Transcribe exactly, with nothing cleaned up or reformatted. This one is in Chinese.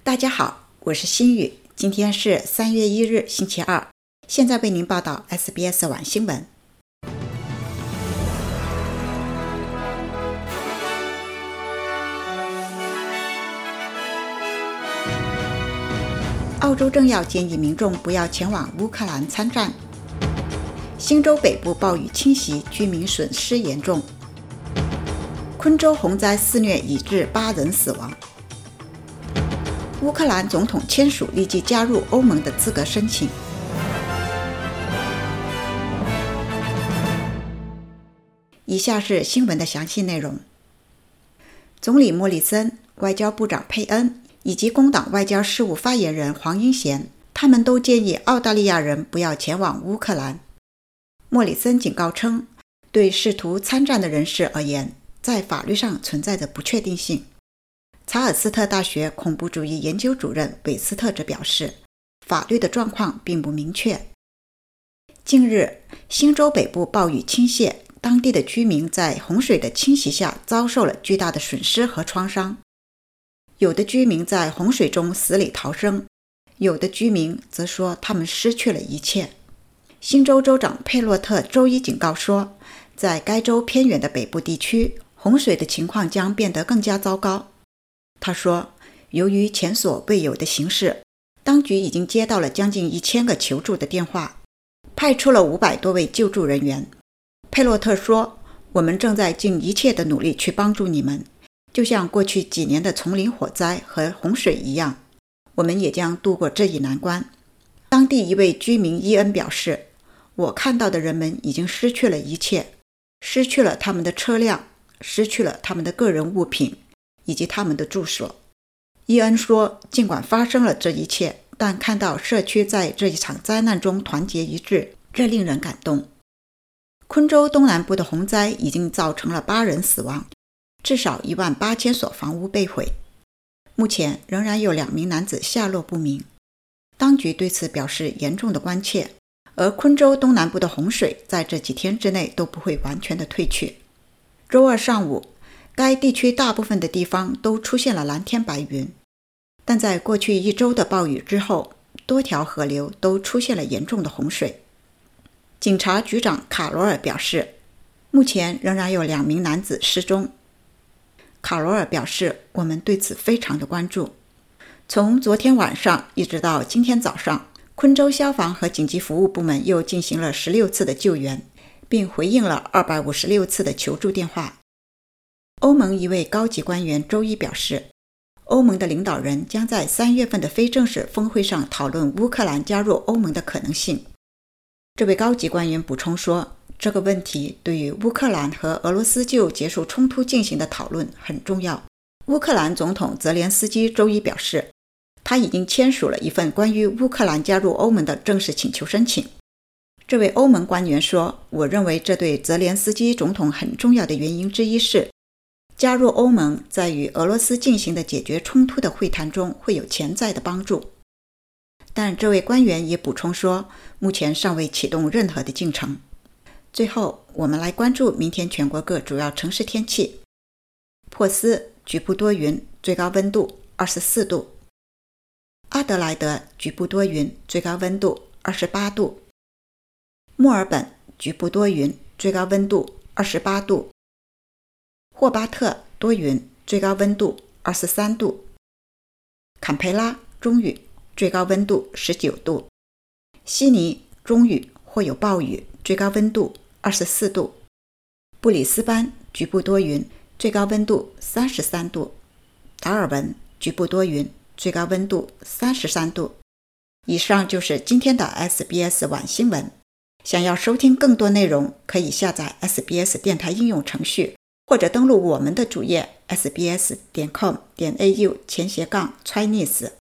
大家好，我是心雨，今天是三月一日星期二，现在为您报道 S B S 晚新闻。澳洲政要建议民众不要前往乌克兰参战。新州北部暴雨侵袭，居民损失严重。昆州洪灾肆虐，已致八人死亡。乌克兰总统签署立即加入欧盟的资格申请。以下是新闻的详细内容。总理莫里森、外交部长佩恩以及工党外交事务发言人黄英贤，他们都建议澳大利亚人不要前往乌克兰。莫里森警告称，对试图参战的人士而言，在法律上存在着不确定性。查尔斯特大学恐怖主义研究主任韦斯特则表示，法律的状况并不明确。近日，新州北部暴雨倾泻，当地的居民在洪水的侵袭下遭受了巨大的损失和创伤。有的居民在洪水中死里逃生，有的居民则说他们失去了一切。新州州长佩洛特周一警告说，在该州偏远的北部地区，洪水的情况将变得更加糟糕。他说，由于前所未有的形势，当局已经接到了将近一千个求助的电话，派出了五百多位救助人员。佩洛特说，我们正在尽一切的努力去帮助你们，就像过去几年的丛林火灾和洪水一样，我们也将度过这一难关。当地一位居民伊恩表示，我看到的人们已经失去了一切，失去了他们的车辆，失去了他们的个人物品以及他们的住所。伊恩说，尽管发生了这一切，但看到社区在这一场灾难中团结一致，这令人感动。昆州东南部的洪灾已经造成了八人死亡，至少一万八千所房屋被毁。目前仍然有两名男子下落不明，当局对此表示严重的关切，而昆州东南部的洪水在这几天之内都不会完全的退去。周二上午，该地区大部分的地方都出现了蓝天白云，但在过去一周的暴雨之后，多条河流都出现了严重的洪水。警察局长卡罗尔表示，目前仍然有两名男子失踪。卡罗尔表示，我们对此非常的关注。从昨天晚上一直到今天早上，昆州消防和紧急服务部门又进行了十六次的救援，并回应了二百五十六次的求助电话。欧盟一位高级官员周一表示，欧盟的领导人将在三月份的非正式峰会上讨论乌克兰加入欧盟的可能性。这位高级官员补充说，这个问题对于乌克兰和俄罗斯就结束冲突进行的讨论很重要。乌克兰总统泽连斯基周一表示，他已经签署了一份关于乌克兰加入欧盟的正式请求申请。这位欧盟官员说，我认为这对泽连斯基总统很重要的原因之一是，加入欧盟在与俄罗斯进行的解决冲突的会谈中会有潜在的帮助。但这位官员也补充说，目前尚未启动任何的进程。最后，我们来关注明天全国各主要城市天气。珀斯局部多云，最高温度二十四度。阿德莱德局部多云，最高温度二十八度。墨尔本局部多云，最高温度二十八度。霍巴特多云，最高温度二十三度。坎培拉中雨，最高温度十九度。悉尼中雨或有暴雨，最高温度二十四度。布里斯班局部多云，最高温度三十三度。达尔文局部多云，最高温度三十三度。以上就是今天的 S B S 晚新闻。想要收听更多内容，可以下载 S B S 电台应用程序，或者登录我们的主页 s b s 点 com 点 a u 前斜杠 Chinese。